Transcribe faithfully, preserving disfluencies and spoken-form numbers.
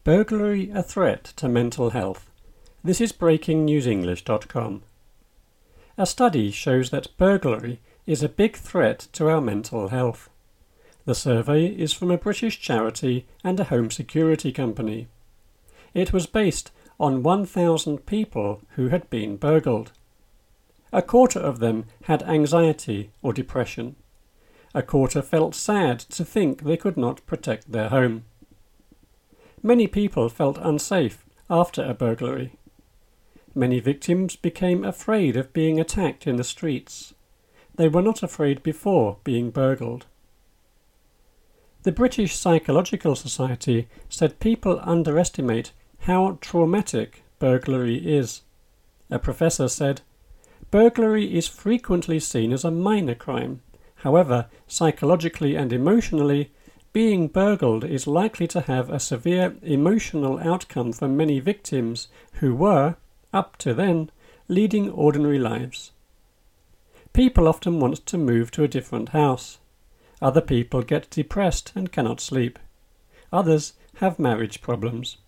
Burglary a threat to mental health? This is breaking news english dot com. A study shows that burglary is a big threat to our mental health. The survey is from a British charity and a home security company. It was based on one thousand people who had been burgled. A quarter of them had anxiety or depression. A quarter felt sad to think they could not protect their home. Many people felt unsafe after a burglary. Many victims became afraid of being attacked in the streets. They were not afraid before being burgled. The British Psychological Society said people underestimate how traumatic burglary is. A professor said, "Burglary is frequently seen as a minor crime. However, psychologically and emotionally, being burgled is likely to have a severe emotional outcome for many victims who were, up to then, leading ordinary lives. People often want to move to a different house. Other people get depressed and cannot sleep. Others have marriage problems.